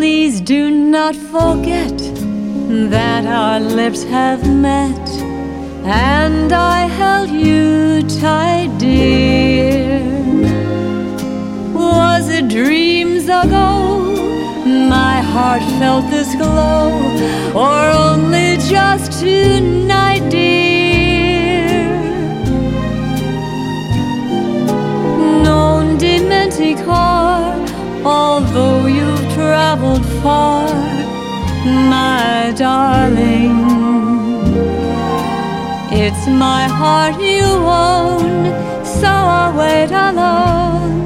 Please do not forget that our lips have met, and I held you tight, dear. Was it dreams ago my heart felt this glow, or only just tonight, dear? Non dimenticar, although you've traveled far, my darling, it's my heart you own, so I'll wait alone